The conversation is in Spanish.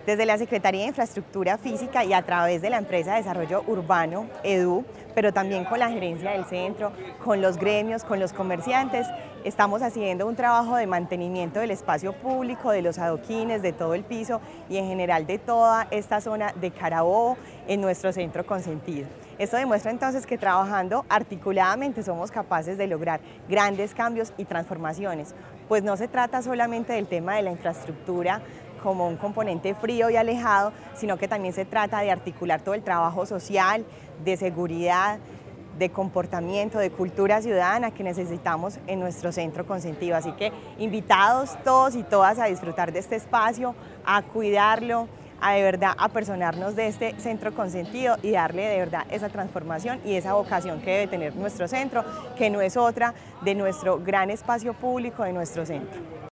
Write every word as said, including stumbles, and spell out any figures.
Desde la Secretaría de Infraestructura Física y a través de la empresa de Desarrollo Urbano, EDU, pero también con la gerencia del centro, con los gremios, con los comerciantes, estamos haciendo un trabajo de mantenimiento del espacio público, de los adoquines, de todo el piso y en general de toda esta zona de Carabobo en nuestro centro consentido. Esto demuestra entonces que trabajando articuladamente somos capaces de lograr grandes cambios y transformaciones, pues no se trata solamente del tema de la infraestructura como un componente frío y alejado, sino que también se trata de articular todo el trabajo social, de seguridad, de comportamiento, de cultura ciudadana que necesitamos en nuestro centro consentido. Así que invitados todos y todas a disfrutar de este espacio, a cuidarlo, a de verdad apersonarnos de este centro consentido y darle de verdad esa transformación y esa vocación que debe tener nuestro centro, que no es otra de nuestro gran espacio público de nuestro centro.